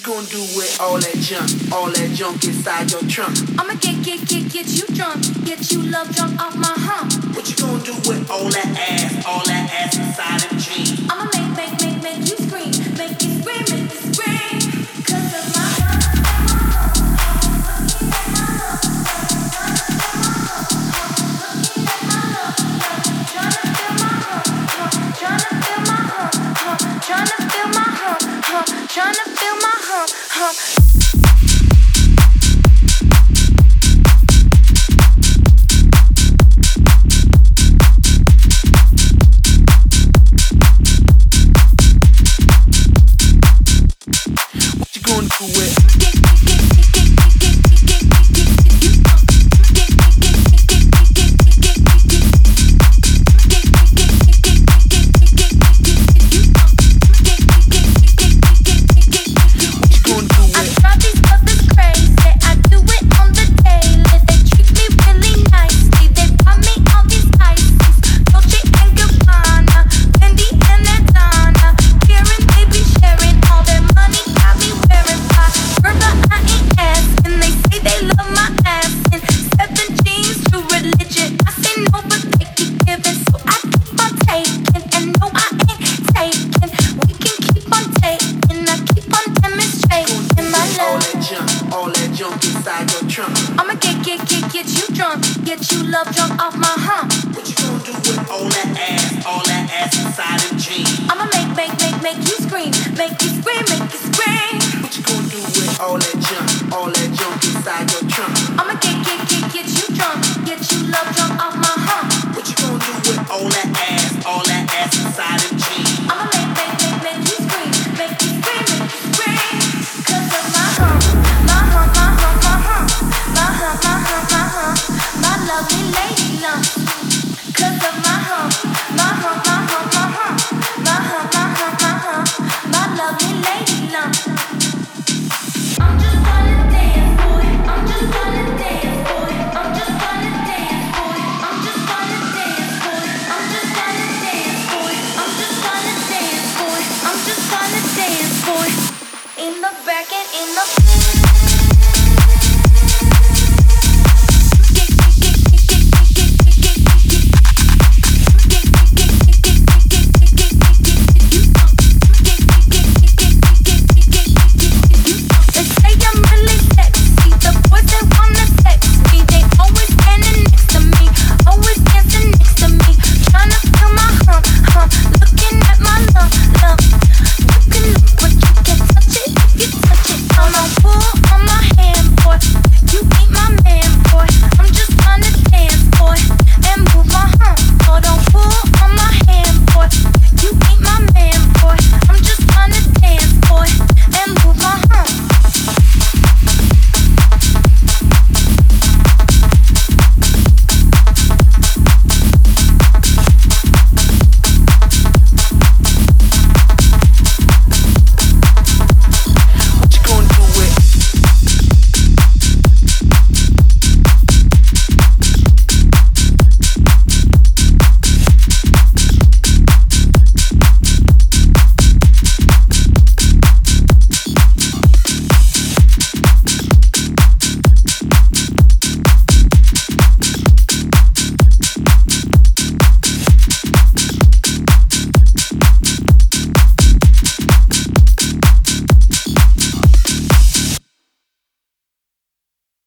gonna do with all that junk inside your trunk? I'ma get you drunk, get you love drunk off my hump. What you gonna do with all that ass inside them jeans? I'ma make you scream, make you scream, make you scream. 'Cause of my hump. Tryna feel my hump, tryna feel my hump. I'ma get you drunk, get you love drunk off my hump. What you gonna do with all that ass inside them jeans? I'ma make you scream, make you scream, make you scream. What you gonna do with all that junk inside your trunk? I'ma get you drunk, get you love drunk off my hump. What you gonna do with all that ass inside them jeans? I'ma make you scream, make you scream, make you scream. 'Cause of my hump, my hump, my hump, my hump, my hump, my hump, my hump, my lovely lady lump. 'Cause of my hump, my hump, my hump, my hump, my hump, my hump, my hump, my lovely lady lump. I'm just gonna dance, boy. I'm just gonna dance, boy. I'm just gonna dance, boy. I'm just gonna dance, boy. I'm just gonna dance, boy. I'm just gonna dance, boy. I'm just gonna dance, boy. In the back and in the